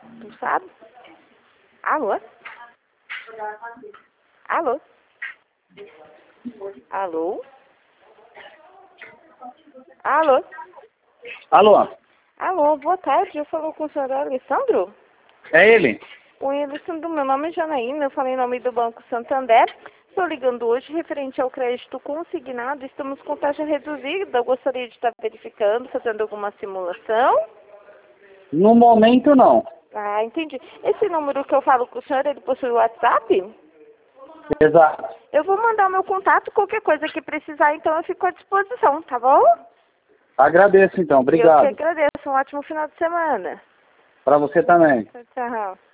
Tu sabe? Alô? Alô? Alô? Alô? Alô, Alô, boa tarde. Eu falo com o senhor Alessandro? é ele? Oi, Alessandro, meu nome é Janaína, eu falei em nome do Banco Santander. Estou ligando hoje referente ao crédito consignado. Estamos com taxa reduzida. Eu gostaria de estar verificando, fazendo alguma simulação. No momento não. Ah, entendi. Esse número que eu falo com o senhor, ele possui o WhatsApp? Exato. Eu vou mandar o meu contato, qualquer coisa que precisar, então eu fico à disposição, tá bom? Agradeço então, Eu que obrigado. agradeço. Um ótimo final de semana. Para você também. Tchau, tchau.